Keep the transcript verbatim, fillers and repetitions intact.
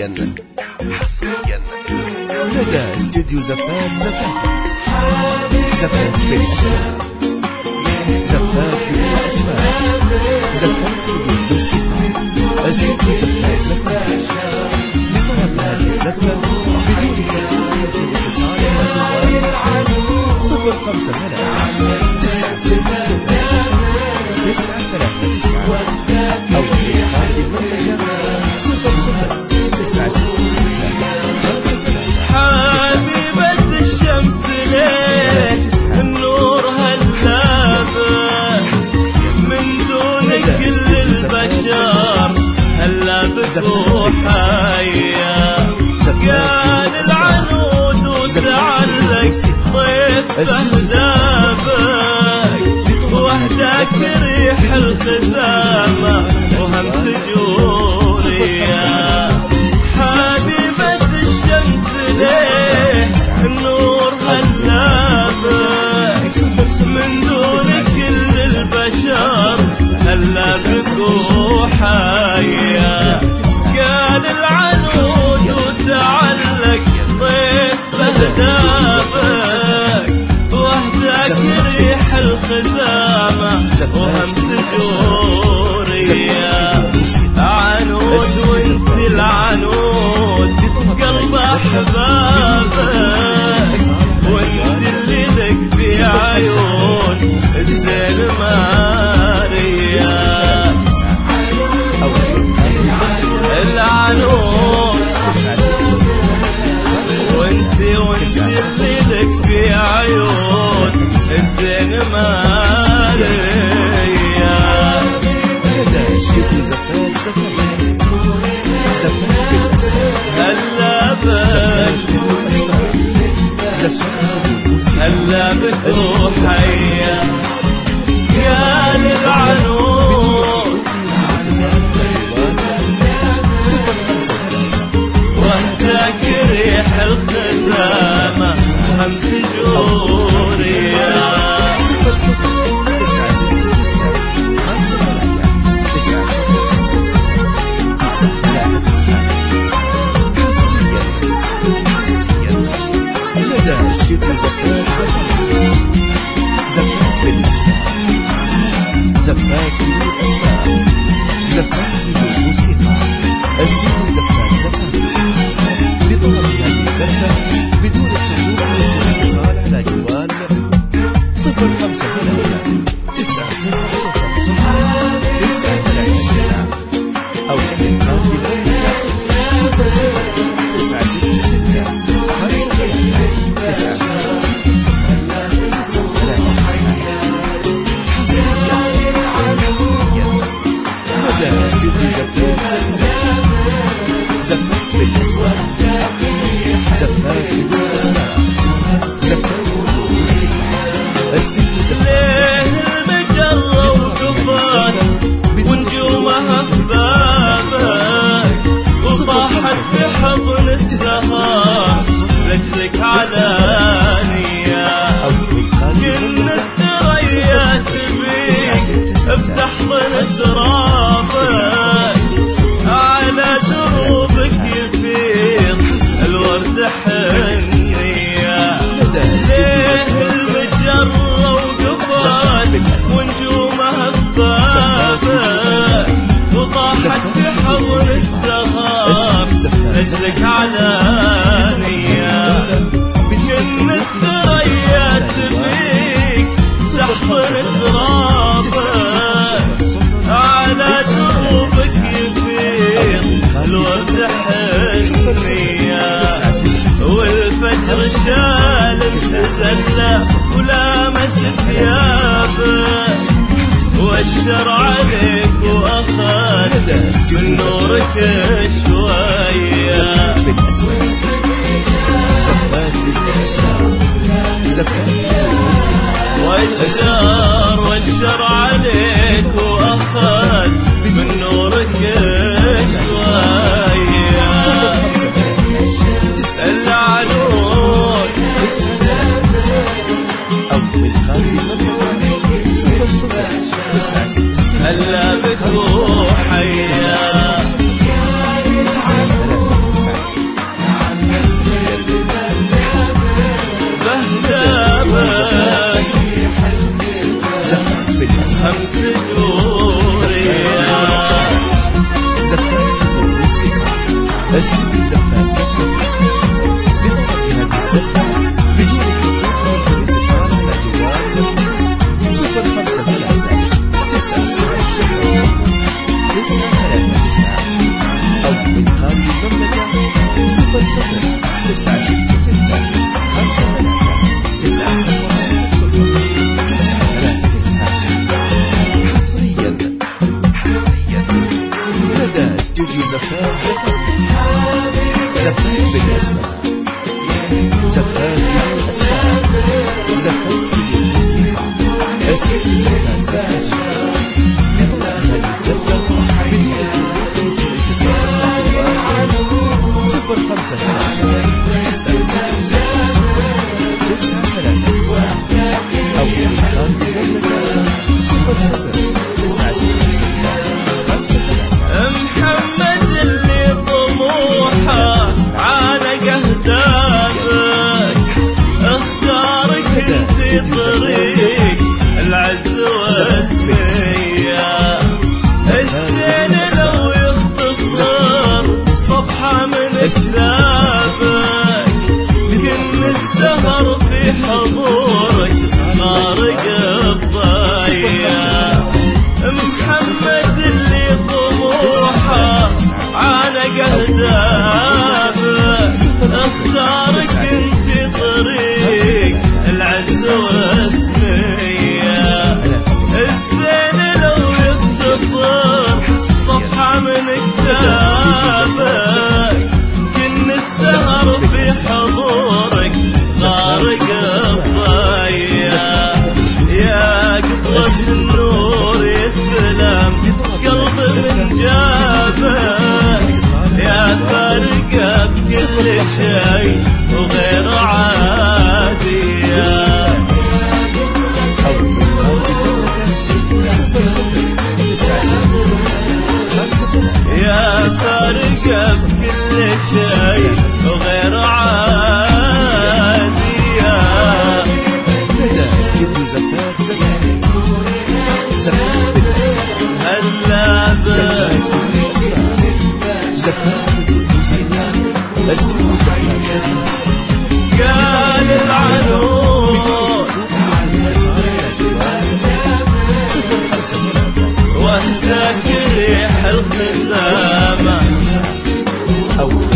حصريا حصريا لدى استوديو زفات زفات زفات بالأسماء زفات بالأسماء زفات بالموسيقى استوديو زفات زفات لطلب هذه الزفة بدون تردد واتصال صفر خمسة ثلاثة تسعة صفر صفر تسعة ثلاثة تسعة أو بخارج المملكة صفر صفر تسعة ستة ستة خمسة ثلاثة حبيبة الشمس ليه النور هاللابة من دون كل البشر هاللابة وحيا قال العنود وتعلق ضيف أهدابك وحدك ريح الخزامة وهمس جوريا حبيبة الشمس ليه النور هلابك من دون كل البشر هلابك وحيا قال العنود وتعلق ضيف أهدابك وحدك ريح الخزامة وهمس جوريا عنود وانت العنود قلب أحبابك وانت اللي لك في عيون الزين ماريا العنود وانت وانت اللي لك في عيون الزين ماريا لدى استوديو زفات زفات زفات بالأسماء هلابك هلابك وحيا قال العنود وحدك ريح الخزامة همس جوريا صفر صفر تسعة ستة ستة خمسة ثلاثة تسعة صفر صفر تسعة ثلاثة تسعة حصريا لدى استوديو زفات زفات زفات بالأسماء زفات بالأسماء زفات بالموسيقى استوديو زفات زفات لطلب هذه الزفة بدون الحضور والاتصال على جوال صفر خمسة ثلاثة تسعة صفر صفر صفر تسعة ثلاثة تسعة أو من خارج المملكة صفر صفر تسعة ستة ستة خمسة ثلاثة تسعة صفر صفر صفر تسعة ثلاثة تسعة حصريا لدى استوديو زفات زفات زفات بالأسماء زفات بالأسماء زفات بالموسيقى استوديو زفات المجرة وقفات ونجومها بابك وطاحت بحضن السهر لجلك علانية كن الثريا تبيك بتحضن ترابك على دروبك يفيض الورد حنية ليه المجرة وقفات ونجومها بابك وطاحت بحضن السهر رجلك علانية كن الثريا تبيك تحضن ترابك على دروبك يفيض الورد حنية والفجر شال مسلة ولامس ثيابك واشر عليك واخذ من نورك شوية زفات بالأسماء زفات بالأسماء زفات بالموسيقى واشر واشر عليك واخذ من نورك شوية العنود أو من خارج المملكة صفر صفر تسعة ستة هلا بك وحيا تسعة ثلاثة استديو زفات زفات لطلب هذه الزفة بدون حقوق والاتصال على جوال صفر خمسة ثلاثة تسعة صفر صفر تسعة ثلاثة تسعة أو من خارج المملكة صفر صفر تسعة ستة ستة خمسة ثلاثة تسعة صفر صفر صفر تسعة ثلاثة تسعة. حصريا حصريا لدى استوديو زفات زفات زفات بالأسماء زفات بالأسماء زفات بالموسيقى استوديو زفات زفات لطلب هذه الزفة بدون حقوق والاتصال على جوال صفر خمسة ثلاثة تسعة صفر تسعة ثلاثة تسعة أو من خارج المملكة صفر صفر تسعة ستة ستة خمسة ثلاثة. محمد اللي طموحه عانق أهدافك اختارك انت طريق العز والسمية الزين لو يختصر صفحة من كتابك كل السهر في حضورك خارق الضيا. محمد اللي طموحه عانق أهدافه اختارك انت طريق العز والسمية الزين لو يختصر صفحة من كتابك كن السهر في حضورك غارق الضيا. يا قطرة النور يسلم قلب من جابك يا فارقة بكل شيء وغير عادي يا فارقة بكل شيء وغير عادي. لدى استوديو زفات زفات زفات بالأسماء هاللعبة زفات بالأسماء زفات بالموسيقى استوديو زفات زفات قال العنود صفر خمسة ثلاثة وامسك ريح الخزامة أو